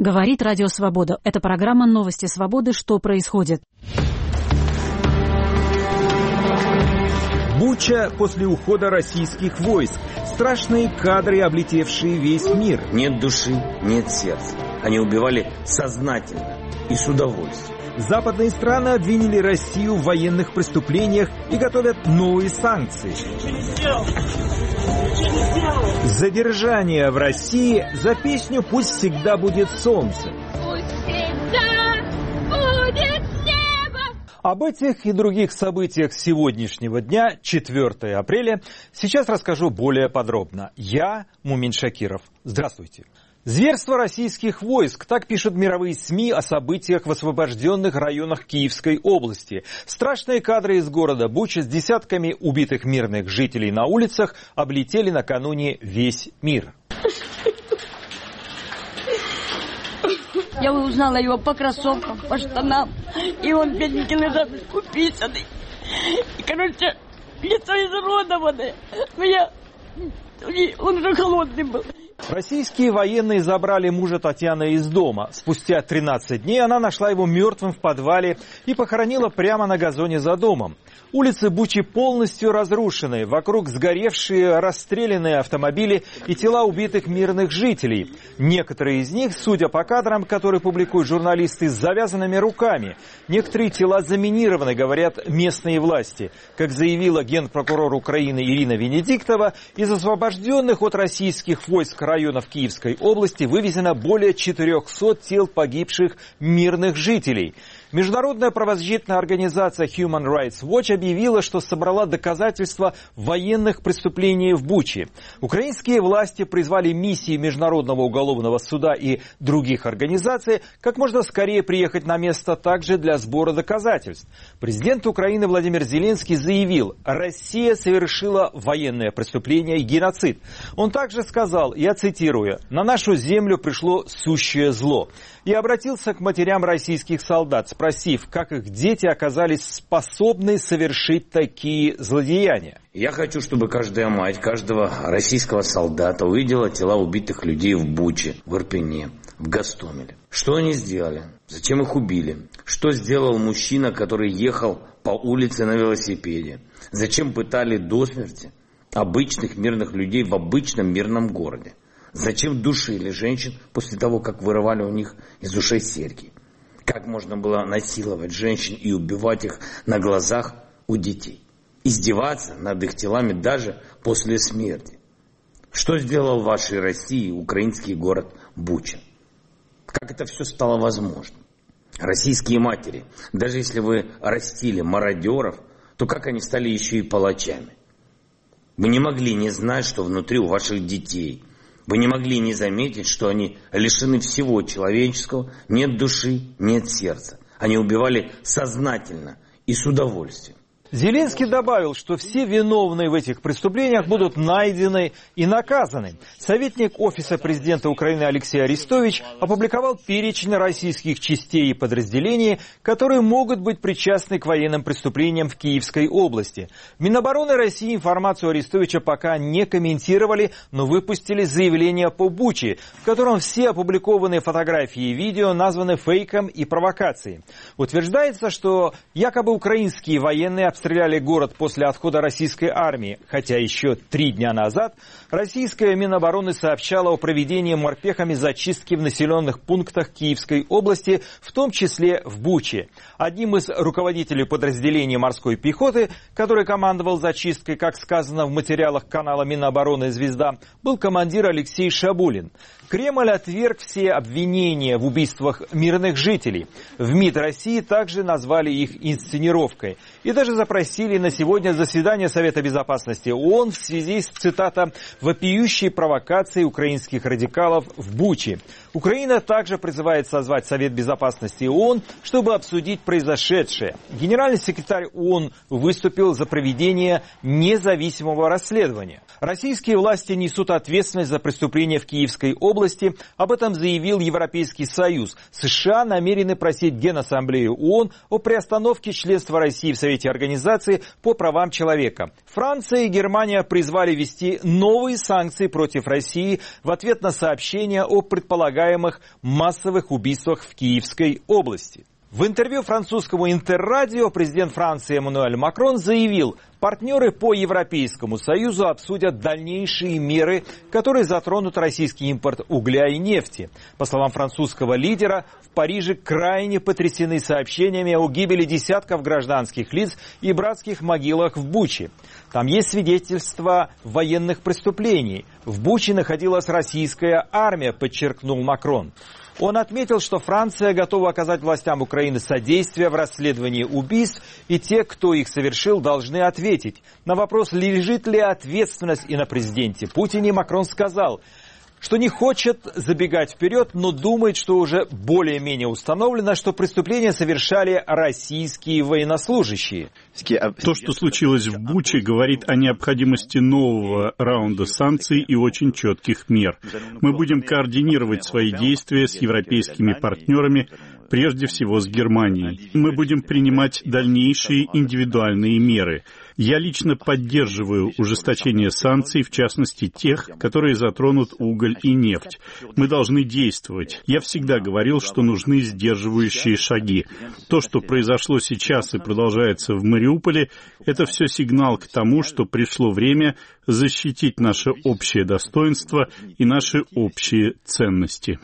Говорит Радио Свобода. Это программа «Новости свободы. Что происходит?». Буча после ухода российских войск. Страшные кадры, облетевшие весь мир. Нет души, нет сердца. Они убивали сознательно и с удовольствием. Западные страны обвинили Россию в военных преступлениях и готовят новые санкции. Задержание в России за песню «Пусть всегда будет солнце». Об этих и других событиях сегодняшнего дня, 4 апреля, сейчас расскажу более подробно. Я Мумин Шакиров. Здравствуйте. Зверство российских войск, так пишут мировые СМИ о событиях в освобожденных районах Киевской области. Страшные кадры из города Буча с десятками убитых мирных жителей на улицах облетели накануне весь мир. Я узнала его по кроссовкам, по штанам. И он, бедненький, лежал уписанный. И, короче, лицо изуродованное. Он уже холодный был. Российские военные забрали мужа Татьяны из дома. Спустя 13 дней она нашла его мертвым в подвале и похоронила прямо на газоне за домом. Улицы Бучи полностью разрушены. Вокруг сгоревшие, расстрелянные автомобили и тела убитых мирных жителей. Некоторые из них, судя по кадрам, которые публикуют журналисты, с завязанными руками. Некоторые тела заминированы, говорят местные власти. Как заявила генпрокурор Украины Ирина Венедиктова, из освобожденных от российских войск районов Киевской области вывезено более 400 тел погибших мирных жителей. Международная правозащитная организация Human Rights Watch объявила, что собрала доказательства военных преступлений в Буче. Украинские власти призвали миссии Международного уголовного суда и других организаций как можно скорее приехать на место также для сбора доказательств. Президент Украины Владимир Зеленский заявил, Россия совершила военное преступление и геноцид. Он также сказал, я цитирую, «На нашу землю пришло сущее зло». И обратился к матерям российских солдат, спросив, как их дети оказались способны совершить такие злодеяния. Я хочу, чтобы каждая мать, каждого российского солдата увидела тела убитых людей в Буче, в Ирпене, в Гостомеле. Что они сделали? Зачем их убили? Что сделал мужчина, который ехал по улице на велосипеде? Зачем пытали до смерти обычных мирных людей в обычном мирном городе? Зачем душили женщин после того, как вырывали у них из ушей серьги? Как можно было насиловать женщин и убивать их на глазах у детей? Издеваться над их телами даже после смерти? Что сделал в вашей России украинский город Буча? Как это все стало возможным? Российские матери, даже если вы растили мародеров, то как они стали еще и палачами? Вы не могли не знать, что внутри у ваших детей. Вы не могли не заметить, что они лишены всего человеческого, нет души, нет сердца. Они убивали сознательно и с удовольствием. Зеленский добавил, что все виновные в этих преступлениях будут найдены и наказаны. Советник Офиса президента Украины Алексей Арестович опубликовал перечень российских частей и подразделений, которые могут быть причастны к военным преступлениям в Киевской области. Минобороны России информацию Арестовича пока не комментировали, но выпустили заявление по Буче, в котором все опубликованные фотографии и видео названы фейком и провокацией. Утверждается, что якобы украинские военные обстреляли город после отхода российской армии, хотя еще 3 дня назад российская Минобороны сообщала о проведении морпехами зачистки в населенных пунктах Киевской области, в том числе в Буче. Одним из руководителей подразделения морской пехоты, который командовал зачисткой, как сказано в материалах канала Минобороны «Звезда», был командир Алексей Шабулин. Кремль отверг все обвинения в убийствах мирных жителей. В МИД России также назвали их инсценировкой. И даже запросили на сегодня заседание Совета Безопасности ООН в связи с, цитата, «вопиющей провокацией украинских радикалов в Буче». Украина также призывает созвать Совет Безопасности ООН, чтобы обсудить произошедшее. Генеральный секретарь ООН выступил за проведение независимого расследования. Российские власти несут ответственность за преступления в Киевской области. Об этом заявил Европейский Союз. США намерены просить Генассамблею ООН о приостановке членства России в Совете Организации организации по правам человека. Франция и Германия призвали ввести новые санкции против России в ответ на сообщения о предполагаемых массовых убийствах в Киевской области. В интервью французскому Интеррадио президент Франции Эммануэль Макрон заявил, партнеры по Европейскому Союзу обсудят дальнейшие меры, которые затронут российский импорт угля и нефти. По словам французского лидера, в Париже крайне потрясены сообщениями о гибели десятков гражданских лиц и братских могилах в Буче. Там есть свидетельства военных преступлений. В Буче находилась российская армия, подчеркнул Макрон. Он отметил, что Франция готова оказать властям Украины содействие в расследовании убийств, и те, кто их совершил, должны ответить. На вопрос, лежит ли ответственность и на президенте Путине, Макрон сказал, что не хочет забегать вперед, но думает, что уже более-менее установлено, что преступления совершали российские военнослужащие. То, что случилось в Буче, говорит о необходимости нового раунда санкций и очень четких мер. Мы будем координировать свои действия с европейскими партнерами, прежде всего с Германией. Мы будем принимать дальнейшие индивидуальные меры. Я лично поддерживаю ужесточение санкций, в частности тех, которые затронут уголь и нефть. Мы должны действовать. Я всегда говорил, что нужны сдерживающие шаги. То, что произошло сейчас и продолжается в Мариуполе, это все сигнал к тому, что пришло время защитить наше общее достоинство и наши общие ценности.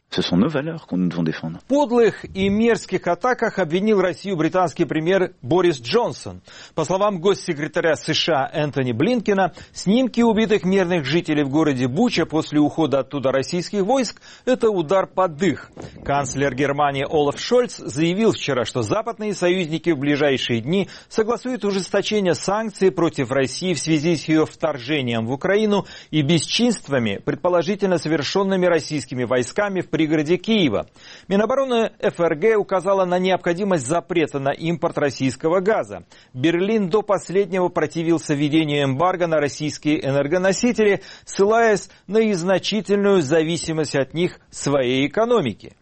В подлых и мерзких атаках обвинил Россию британский премьер Борис Джонсон. По словам госсекретаря США Энтони Блинкена, снимки убитых мирных жителей в городе Буча после ухода оттуда российских войск – это удар под дых. Канцлер Германии Олаф Шольц заявил вчера, что западные союзники в ближайшие дни согласуют ужесточение санкций против России в связи с ее вторжением в Украину и бесчинствами, предположительно совершенными российскими войсками в пригороде Киева. Минобороны ФРГ указала на необходимость запрета на импорт российского газа. Берлин до последнего противился введению эмбарго на российские энергоносители, ссылаясь на значительную зависимость от них своей экономики.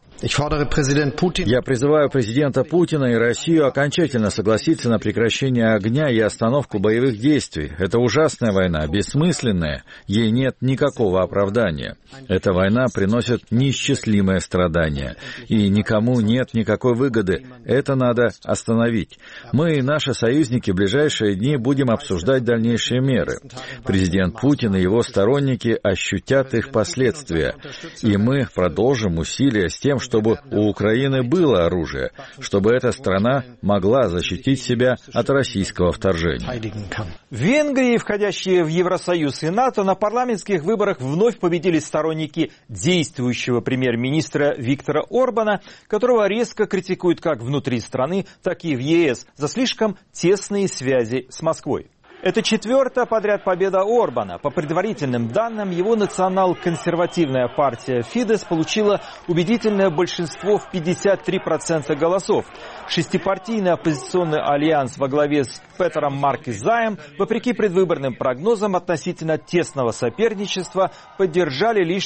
Я призываю президента Путина и Россию окончательно согласиться на прекращение огня и остановку боевых действий. Это ужасная война, бессмысленная, ей нет никакого оправдания. Эта война приносит неисчислимое страдание, и никому нет никакой выгоды. Это надо остановить. Мы и наши союзники в ближайшие дни будем обсуждать дальнейшие меры. Президент Путин и его сторонники ощутят их последствия, и мы продолжим усилия с тем, чтобы у Украины было оружие, чтобы эта страна могла защитить себя от российского вторжения. В Венгрии, входящие в Евросоюз и НАТО, на парламентских выборах вновь победили сторонники действующего премьер-министра Виктора Орбана, которого резко критикуют как внутри страны, так и в ЕС за слишком тесные связи с Москвой. Это четвертая подряд победа Орбана. По предварительным данным, его национал-консервативная партия «Фидес» получила убедительное большинство в 53% голосов. Шестипартийный оппозиционный альянс во главе с Петером Маркизаем, вопреки предвыборным прогнозам относительно тесного соперничества, поддержали лишь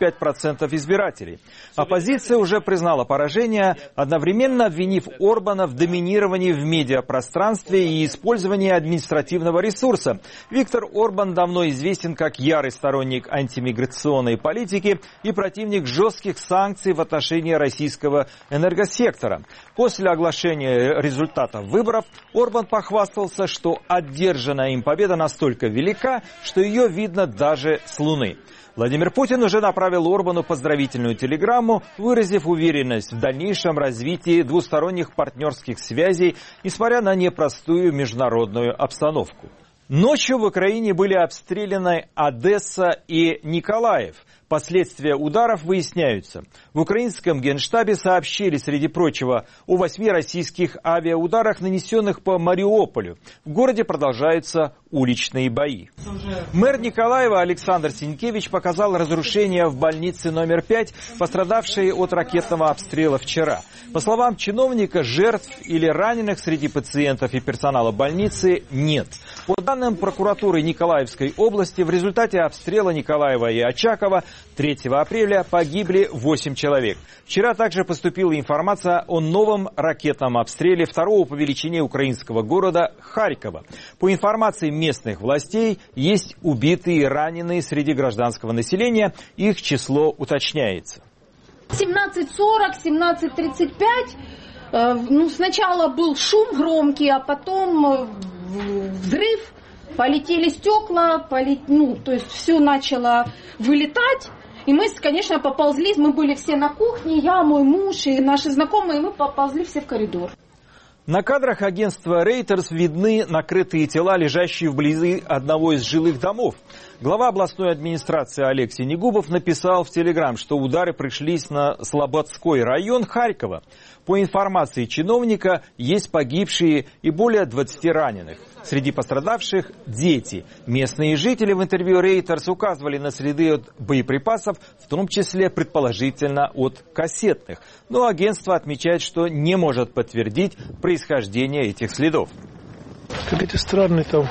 35% избирателей. Оппозиция уже признала поражение, одновременно обвинив Орбана в доминировании в медиапространстве и использовании административного ресурса. Виктор Орбан давно известен как ярый сторонник антимиграционной политики и противник жестких санкций в отношении российского энергосектора. После оглашения результатов выборов Орбан похвастался, что одержанная им победа настолько велика, что ее видно даже с Луны. Владимир Путин уже направил Орбану поздравительную телеграмму, выразив уверенность в дальнейшем развитии двусторонних партнерских связей, несмотря на непростую международную обстановку. Ночью в Украине были обстреляны Одесса и Николаев. Последствия ударов выясняются. В украинском генштабе сообщили, среди прочего, о 8 российских авиаударах, нанесенных по Мариуполю. В городе продолжаются уличные бои. Мэр Николаева Александр Синкевич показал разрушения в больнице номер 5, пострадавшей от ракетного обстрела вчера. По словам чиновника, жертв или раненых среди пациентов и персонала больницы нет. По данным прокуратуры Николаевской области, в результате обстрела Николаева и Очакова 3 апреля погибли 8 человек. Вчера также поступила информация о новом ракетном обстреле второго по величине украинского города Харькова. По информации местных властей, есть убитые и раненые среди гражданского населения. Их число уточняется. 17:40, 17:35. Сначала был шум громкий, а потом взрыв. Полетели стекла, то есть все начало вылетать. И мы, конечно, поползли, мы были все на кухне, я, мой муж и наши знакомые, мы поползли все в коридор. На кадрах агентства Reuters видны накрытые тела, лежащие вблизи одного из жилых домов. Глава областной администрации Олег Синегубов написал в Телеграм, что удары пришлись на Слободской район Харькова. По информации чиновника, есть погибшие и более 20 раненых. Среди пострадавших – дети. Местные жители в интервью Reuters указывали на следы от боеприпасов, в том числе, предположительно, от кассетных. Но агентство отмечает, что не может подтвердить происхождение этих следов. Какие-то странные там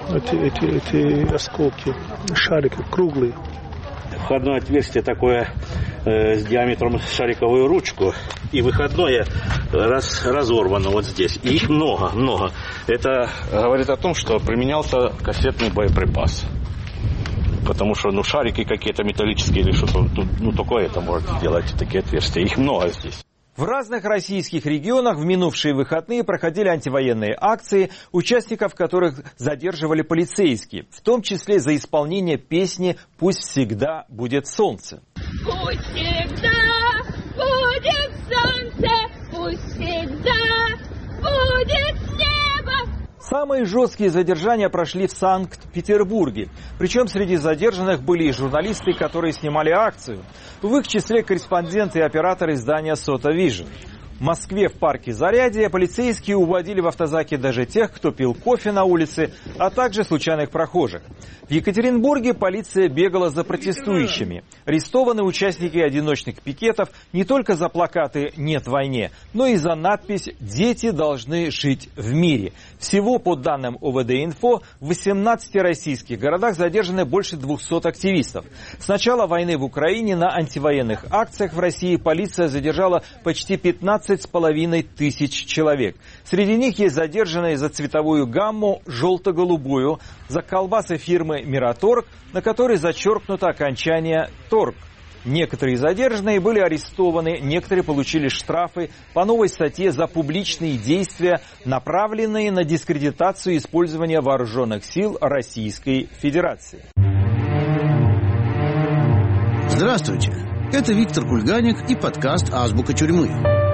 эти осколки, шарики, круглые. Входное отверстие такое с диаметром шариковую ручку, и выходное разорвано вот здесь. И их много. Это говорит о том, что применялся кассетный боеприпас. Потому что шарики какие-то металлические или что-то, такое это может сделать, такие отверстия. Их много здесь. В разных российских регионах в минувшие выходные проходили антивоенные акции, участников которых задерживали полицейские, в том числе за исполнение песни «Пусть всегда будет солнце». Пусть всегда будет солнце, пусть всегда будет небо. Самые жесткие задержания прошли в Санкт-Петербурге. Причем среди задержанных были и журналисты, которые снимали акцию. В их числе корреспонденты и операторы издания «Сота Вижн». В Москве в парке Зарядье полицейские уводили в автозаке даже тех, кто пил кофе на улице, а также случайных прохожих. В Екатеринбурге полиция бегала за протестующими. Арестованы участники одиночных пикетов не только за плакаты «Нет войне», но и за надпись «Дети должны жить в мире». Всего, по данным ОВД-Инфо, в 18 российских городах задержаны больше 200 активистов. С начала войны в Украине на антивоенных акциях в России полиция задержала почти 15,5 тысяч человек. Среди них есть задержанные за цветовую гамму желто-голубую, за колбасы фирмы «Мираторг», на которой зачеркнуто окончание «торг». Некоторые задержанные были арестованы, некоторые получили штрафы по новой статье за публичные действия, направленные на дискредитацию использования вооруженных сил Российской Федерации. Здравствуйте, это Виктор Кульганик и подкаст «Азбука тюрьмы».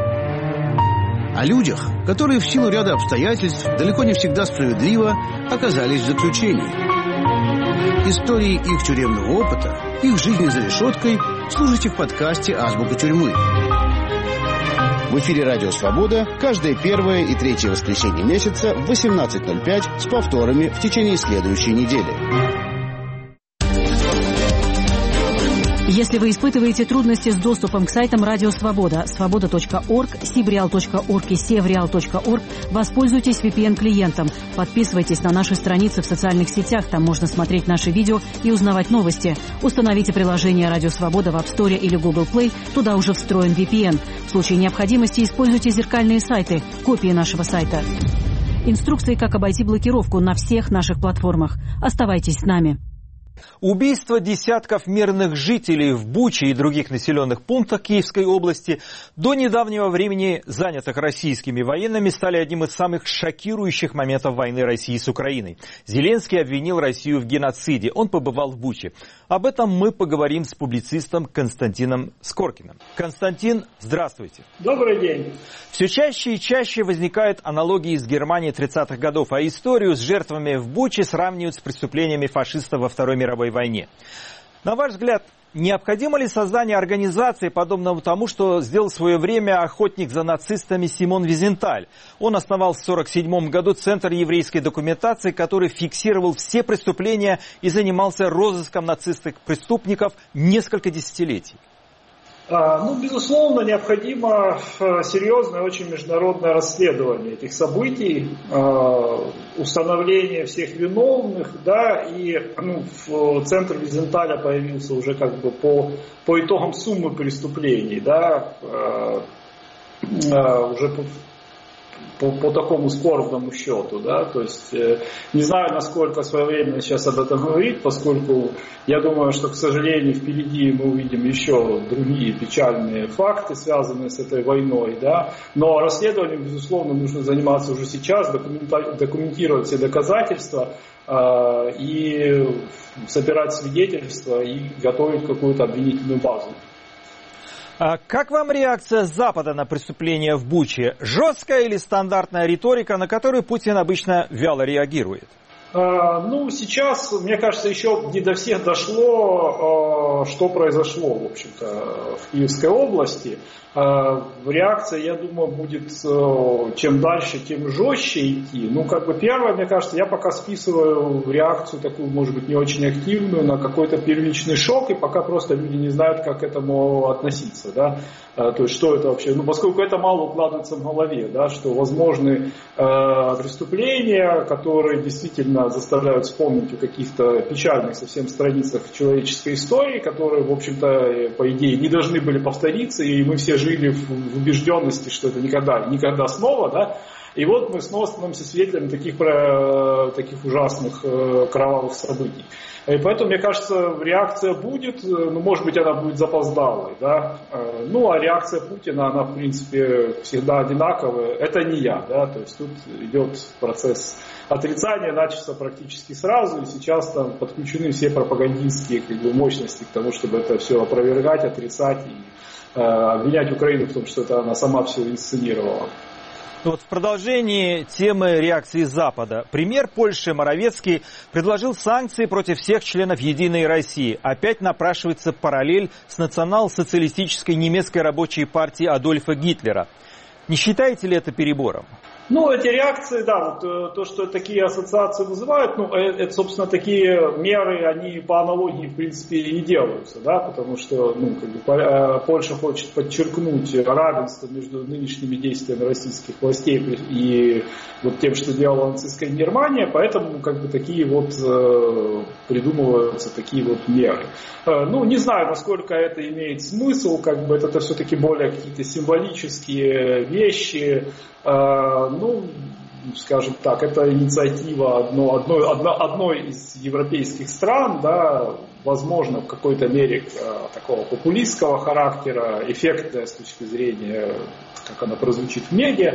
О людях, которые в силу ряда обстоятельств, далеко не всегда справедливо, оказались в заключении. Истории их тюремного опыта, их жизни за решеткой слушайте в подкасте «Азбука тюрьмы». В эфире «Радио Свобода» каждое первое и третье воскресенье месяца в 18:05 с повторами в течение следующей недели. Если вы испытываете трудности с доступом к сайтам Радио Свобода, свобода.орг, sibreal.org и sevreal.org, воспользуйтесь VPN-клиентом. Подписывайтесь на наши страницы в социальных сетях, там можно смотреть наши видео и узнавать новости. Установите приложение Радио Свобода в App Store или Google Play, туда уже встроен VPN. В случае необходимости используйте зеркальные сайты, копии нашего сайта. Инструкции, как обойти блокировку на всех наших платформах. Оставайтесь с нами. Убийство десятков мирных жителей в Буче и других населенных пунктах Киевской области, до недавнего времени занятых российскими военными, стали одним из самых шокирующих моментов войны России с Украиной. Зеленский обвинил Россию в геноциде. Он побывал в Буче. Об этом мы поговорим с публицистом Константином Скоркиным. Константин, здравствуйте. Добрый день. Все чаще и чаще возникают аналогии с Германией 30-х годов, а историю с жертвами в Буче сравнивают с преступлениями фашистов во Второй мировой войне. На ваш взгляд, необходимо ли создание организации, подобного тому, что сделал в свое время охотник за нацистами Симон Визенталь? Он основал в 1947 году Центр еврейской документации, который фиксировал все преступления и занимался розыском нацистских преступников несколько десятилетий. Безусловно, необходимо серьезное очень международное расследование этих событий, установление всех виновных, да, и центр Визенталя появился уже как бы по итогам суммы преступлений, да, уже по такому скорбному счету, да, то есть не знаю, насколько своевременно сейчас об этом говорить, поскольку я думаю, что, к сожалению, впереди мы увидим еще другие печальные факты, связанные с этой войной, да, но расследованием, безусловно, нужно заниматься уже сейчас, документировать все доказательства и собирать свидетельства и готовить какую-то обвинительную базу. Как вам реакция Запада на преступления в Буче? Жесткая или стандартная риторика, на которую Путин обычно вяло реагирует? Сейчас, мне кажется, еще не до всех дошло, что произошло, в общем-то, в Киевской области. Реакция, я думаю, будет чем дальше, тем жестче идти. Первое, мне кажется, я пока списываю реакцию такую, может быть, не очень активную, на какой-то первичный шок, и пока просто люди не знают, как к этому относиться, да. То есть, что это вообще, поскольку это мало укладывается в голове, да, что возможны преступления, которые действительно заставляют вспомнить о каких-то печальных совсем страницах человеческой истории, которые, в общем-то, по идее, не должны были повториться, и мы все жили в убежденности, что это никогда снова, да, и вот мы снова становимся свидетелями таких ужасных кровавых событий. И поэтому, мне кажется, реакция будет, может быть, она будет запоздалой, да, а реакция Путина, она, в принципе, всегда одинаковая, это не я, да, то есть тут идет процесс отрицания, начался практически сразу, и сейчас там подключены все пропагандистские мощности к тому, чтобы это все опровергать, отрицать и обвинять Украину в том, что это она сама все инсценировала. В продолжении темы реакции Запада. Премьер Польши Моровецкий предложил санкции против всех членов «Единой России». Опять напрашивается параллель с национал-социалистической немецкой рабочей партией Адольфа Гитлера. Не считаете ли это перебором? Эти реакции, да, то, что такие ассоциации вызывают, это, собственно, такие меры, они по аналогии, в принципе, и делаются, да, потому что, Польша хочет подчеркнуть равенство между нынешними действиями российских властей и тем, что делала нацистская Германия, поэтому, такие придумываются такие меры. Не знаю, насколько это имеет смысл, это все-таки более какие-то символические вещи. Скажем так, это инициатива одной из европейских стран, да, возможно, в какой-то мере такого популистского характера, эффектная с точки зрения, как она прозвучит в медиа,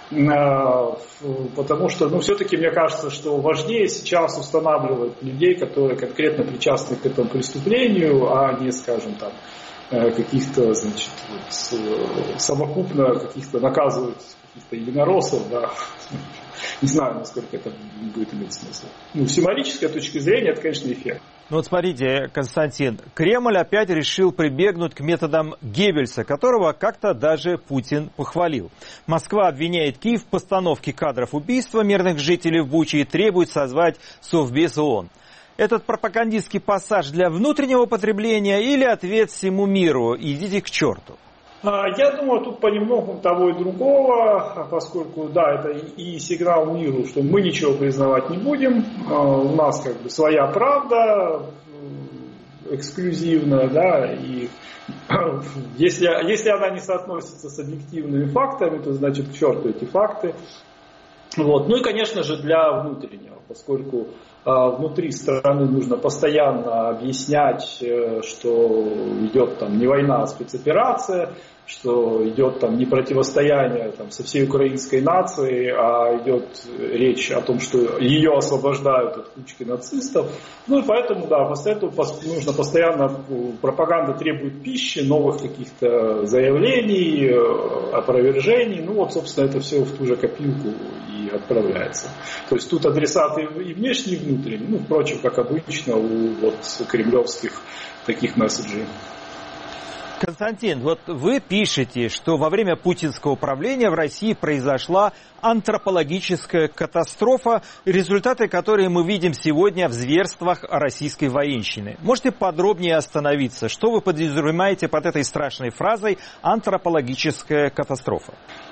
потому что, все-таки мне кажется, что важнее сейчас устанавливать людей, которые конкретно причастны к этому преступлению, а не, скажем так, каких-то, совокупно каких-то наказывать каких-то единороссов, да. Не знаю, насколько это будет иметь смысл. С символической точки зрения это, конечно, эффект. Смотрите, Константин, Кремль опять решил прибегнуть к методам Геббельса, которого как-то даже Путин похвалил. Москва обвиняет Киев в постановке кадров убийства мирных жителей в Буче и требует созвать Совбез ООН. Этот пропагандистский пассаж для внутреннего потребления или ответ всему миру? Идите к черту. Я думаю, тут понемногу того и другого, поскольку, да, это и сигнал миру, что мы ничего признавать не будем, у нас своя правда эксклюзивная, да, и если она не соотносится с объективными фактами, то значит к черту эти факты. И, конечно же, для внутреннего, поскольку внутри страны нужно постоянно объяснять, что идет не война, а спецоперация, что идет не противостояние со всей украинской нацией, а идет речь о том, что ее освобождают от кучки нацистов. И поэтому, да, после этого нужно постоянно, пропаганда требует пищи, новых каких-то заявлений, опровержений. Собственно, это все в ту же копилку и отправляется. То есть тут адресаты и внешние, и внутренние. Впрочем, как обычно у кремлевских таких месседжей. Константин, вот вы пишете, что во время путинского правления в России произошла антропологическая катастрофа, результаты которой мы видим сегодня в зверствах российской военщины. Можете подробнее остановиться? Что вы подразумеваете под этой страшной фразой «антропологическая катастрофа»?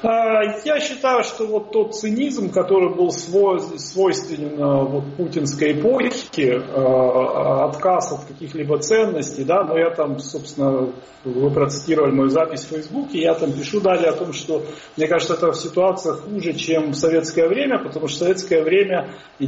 Я считаю, что вот тот цинизм, который был свойственен вот путинской эпохе, отказ от каких-либо ценностей, да, но я там, собственно, вы процитировали мою запись в Фейсбуке, я там пишу далее о том, что, мне кажется, эта ситуация хуже, чем в советское время, потому что в советское время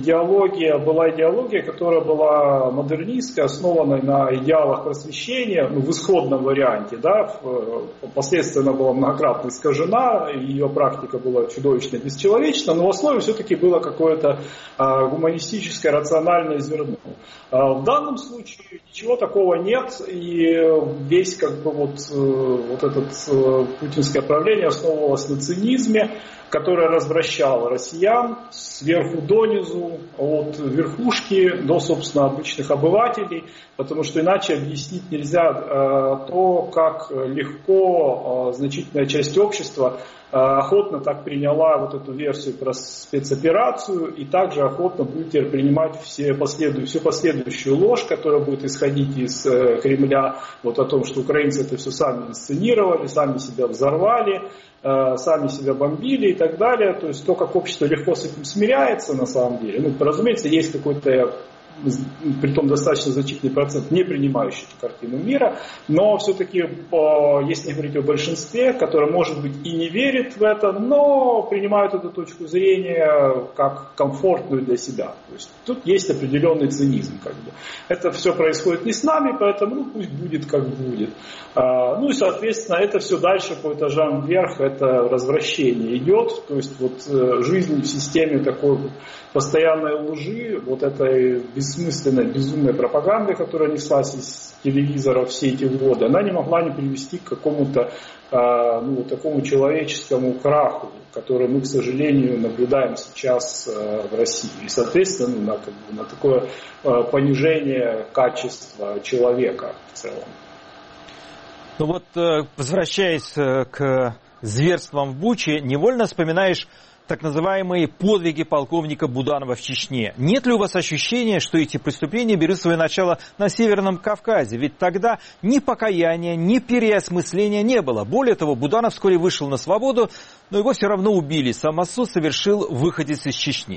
идеология, которая была модернистской, основанной на идеалах просвещения, ну, в исходном варианте, да, впоследствии она была многократно искажена, ее практика была чудовищно бесчеловечна, но в основе все-таки было какое-то гуманистическое, рациональное зерно. В данном случае ничего такого нет, и весь как бы вот это путинское правление основывалось на цинизме, которое развращало россиян сверху донизу, от верхушки до, собственно, обычных обывателей, потому что иначе объяснить нельзя то, как легко значительная часть общества охотно так приняла вот эту версию про спецоперацию и также охотно будет теперь принимать всю последующую ложь, которая будет исходить из Кремля, вот о том, что украинцы это все сами инсценировали, сами себя взорвали, сами себя бомбили и так далее. То есть то, как общество легко с этим смиряется на самом деле. Ну, разумеется, есть какой-то, притом достаточно значительный процент, не принимающий эту картину мира, но все-таки, если говорить о большинстве, которое, может быть, и не верит в это, но принимают эту точку зрения как комфортную для себя. То есть тут есть определенный цинизм. Как бы. Это все происходит не с нами, поэтому ну, пусть будет как будет. Ну и, соответственно, это все дальше по этажам вверх, это развращение идет. То есть вот жизнь в системе такой постоянной лжи, вот этой бессмысленной, безумной пропаганды, которая неслась из телевизора все эти годы, она не могла не привести к какому-то такому человеческому краху, который мы, к сожалению, наблюдаем сейчас в России. И, соответственно, на такое понижение качества человека в целом. Ну вот, возвращаясь к зверствам в Буче, невольно вспоминаешь так называемые подвиги полковника Буданова в Чечне. Нет ли у вас ощущения, что эти преступления берут свое начало на Северном Кавказе? Ведь тогда ни покаяния, ни переосмысления не было. Более того, Буданов вскоре вышел на свободу, но его все равно убили. Самосуд совершил выходец из Чечни.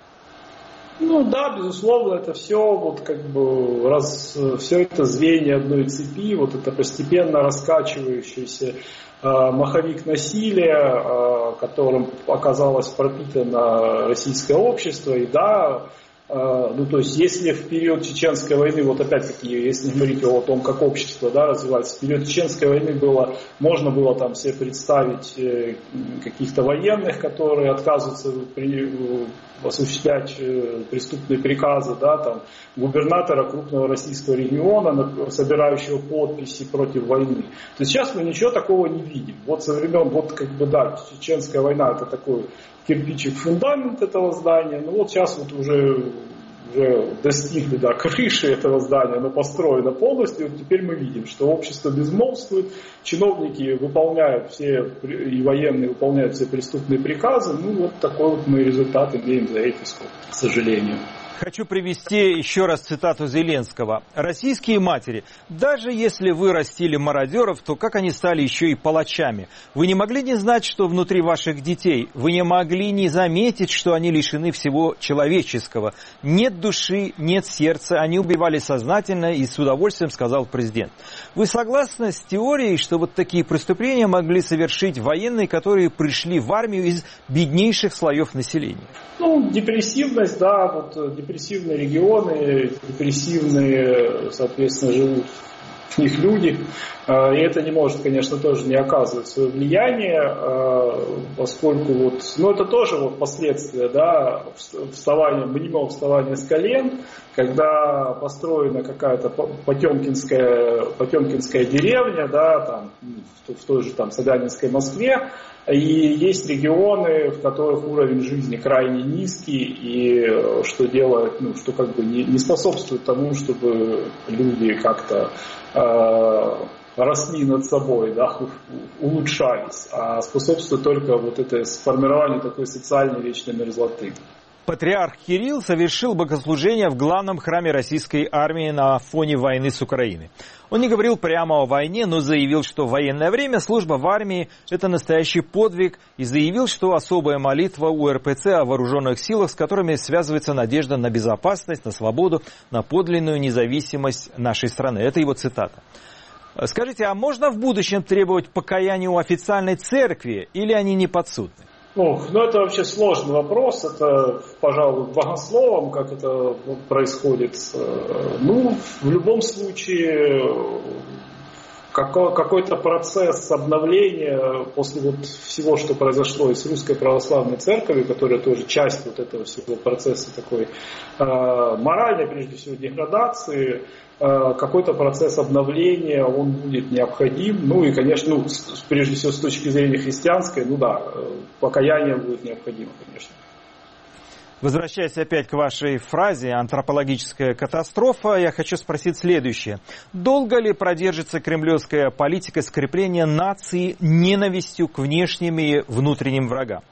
Ну да, безусловно, это все вот как бы все это звенья одной цепи, вот это постепенно раскачивающийся маховик насилия, которым оказалось пропитано российское общество. И да, ну то есть если в период Чеченской войны, вот опять-таки, если говорить о том, как общество развивается, в период Чеченской войны можно было там себе представить каких-то военных, которые отказываются осуществлять преступные приказы, да, там, губернатора крупного российского региона, собирающего подписи против войны. То есть сейчас мы ничего такого не видим. Вот со времен, Чеченская война, это такой кирпичик фундамент этого здания, ну вот сейчас вот уже достигли крыши этого здания, оно построено полностью, вот теперь мы видим, что общество безмолвствует, чиновники выполняют и военные выполняют все преступные приказы, ну вот такой вот мы результат имеем за эти сколько, к сожалению. Хочу привести еще раз цитату Зеленского. «Российские матери, даже если вы растили мародеров, то как они стали еще и палачами? Вы не могли не знать, что внутри ваших детей? Вы не могли не заметить, что они лишены всего человеческого? Нет души, нет сердца, они убивали сознательно и с удовольствием», сказал президент. Вы согласны с теорией, что вот такие преступления могли совершить военные, которые пришли в армию из беднейших слоев населения? Ну, депрессивность, да, депрессивные регионы, депрессивные, соответственно, живут в них люди. И это не может, конечно, тоже не оказывать свое влияние, поскольку это тоже последствия, да, мнимого вставания с колен, когда построена какая-то потемкинская деревня, да, там, в той же там Собянинской Москве, и есть регионы, в которых уровень жизни крайне низкий, и что делает, что как бы не способствует тому, чтобы люди как-то росли над собой, да, улучшались, а способствует только вот это сформированию такой социальной вечной мерзлоты. Патриарх Кирилл совершил богослужение в главном храме российской армии на фоне войны с Украиной. Он не говорил прямо о войне, но заявил, что в военное время служба в армии – это настоящий подвиг, и заявил, что особая молитва у РПЦ о вооруженных силах, с которыми связывается надежда на безопасность, на свободу, на подлинную независимость нашей страны. Это его цитата. Скажите, а можно в будущем требовать покаяния у официальной церкви, или они не подсудны? Ну, это вообще сложный вопрос. Это, пожалуй, богословом, как это происходит. Ну, в любом случае, какой-то процесс обновления после вот всего, что произошло и с Русской Православной Церковью, которая тоже часть вот этого всего процесса такой моральной, прежде всего, деградации, какой-то процесс обновления, он будет необходим. Ну и, конечно, прежде всего с точки зрения христианской, покаяние будет необходимо, конечно. Возвращаясь опять к вашей фразе «антропологическая катастрофа», я хочу спросить следующее. Долго ли продержится кремлевская политика скрепления нации ненавистью к внешним и внутренним врагам?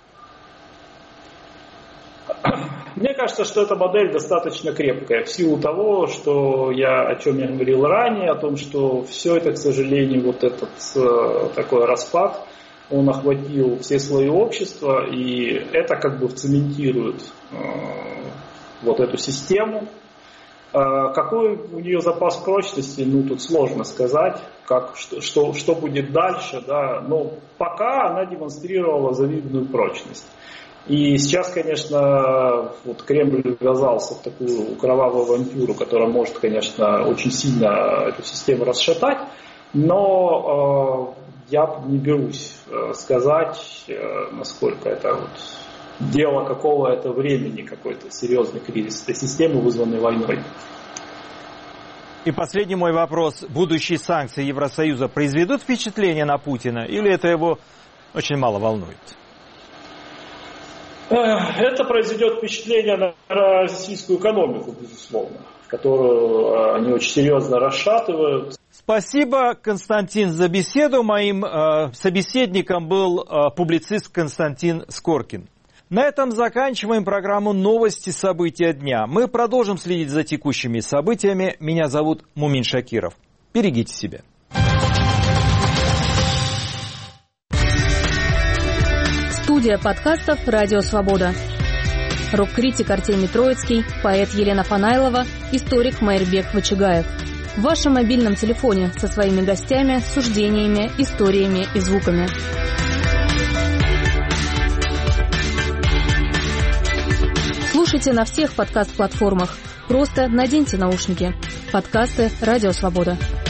Мне кажется, что эта модель достаточно крепкая, в силу того, о чем я говорил ранее, о том, что все это, к сожалению, вот этот такой распад, он охватил все слои общества, и это как бы цементирует вот эту систему. Какой у нее запас прочности, тут сложно сказать, что будет дальше, да, но пока она демонстрировала завидную прочность. И сейчас, конечно, вот Кремль ввязался в такую кровавую авантюру, которая может, конечно, очень сильно эту систему расшатать, но я не берусь сказать, насколько это дело какого-то времени, какой-то серьезный кризис этой системы, вызванный войной. И последний мой вопрос. Будущие санкции Евросоюза произведут впечатление на Путина или это его очень мало волнует? Это произведет впечатление на российскую экономику, безусловно, которую они очень серьезно расшатывают. Спасибо, Константин, за беседу. Моим собеседником был публицист Константин Скоркин. На этом заканчиваем программу «Новости. События дня». Мы продолжим следить за текущими событиями. Меня зовут Мумин Шакиров. Берегите себя. Студия подкастов «Радио Свобода». Рок-критик Артемий Троицкий, поэт Елена Фанайлова, историк Майрбек Вачигаев. В вашем мобильном телефоне со своими гостями, суждениями, историями и звуками. Слушайте на всех подкаст-платформах. Просто наденьте наушники. Подкасты «Радио Свобода».